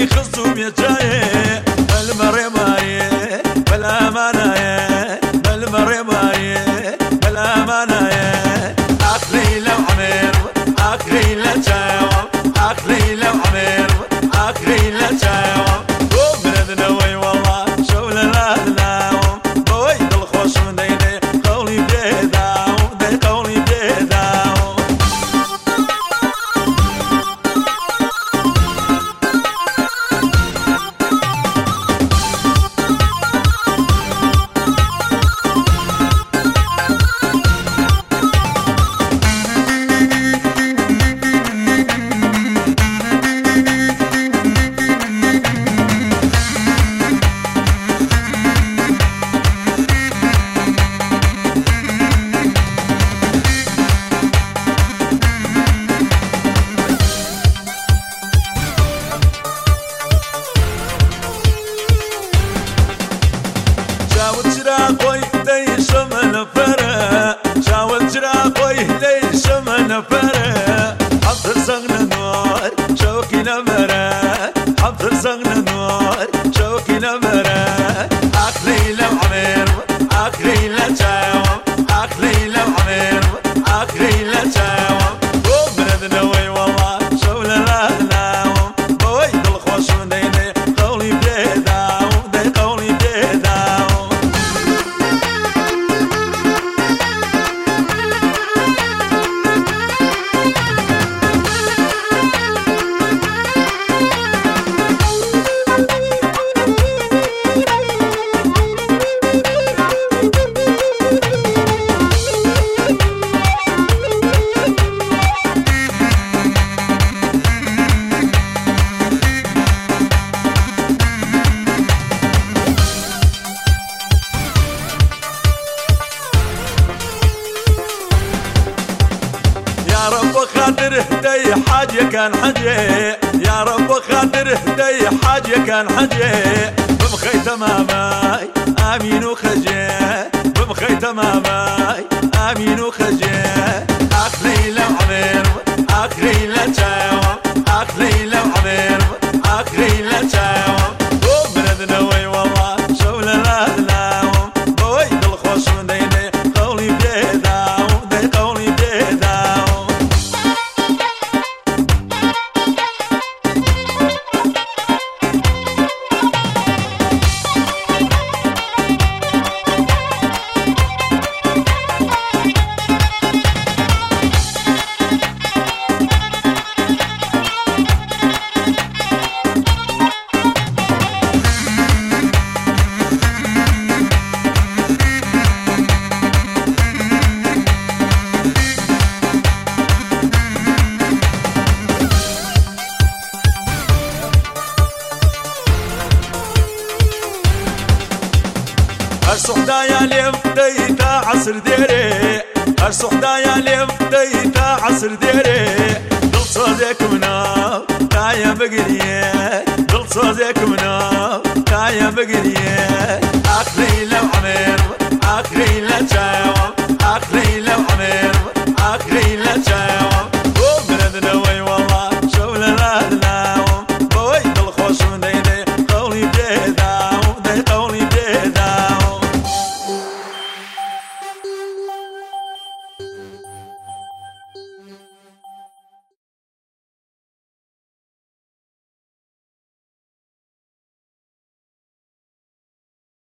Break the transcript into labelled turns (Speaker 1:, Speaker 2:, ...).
Speaker 1: خصوم يجاي المريماي بلا مناي المريماي بلا مناي أكلي لو عمير أكلي لا جاوم أكلي لو عمير أكلي لا جاوم وبلدنا وي والله شغل لا ناوم بويد الخوش من ديني قولي بيداوم دي قولي بيداوم شراقوي ليش من فرق شاول شراقوي ليش من فرق حضر زغن نور شوكي نمرة حضر زغن نور شوكي نمرة أكلي لو عمير أكلي لا جاوم أكلي لو عمير أكلي لا جاوم وبلدنا وي والله شغل لا ناوم بويد الخوش من ديني قولي بيداوم دي قولي بيداوم يا رب خاطر هدي حاجة كان حاجة يا رب خاطر هدي حاجة كان حاجة بمخي تماماي آمين وخجي بمخي تماماي آمين وخجي أكلي لو عمير أكلي لا جاوم أكلي لو عمير أكلي لا جاوم وبلدنا وي والله شغل لا ناوم بويد الخوش من ديني قولي بيداوم دي قولي بيداوم الصحدايا اليوم ديتا عصر ديري الصحدايا اليوم ديتا عصر ديري دل صوزيك مناو تايا بقريه دل صوزيك مناو تايا بقريه أكلي لو عمير أكلي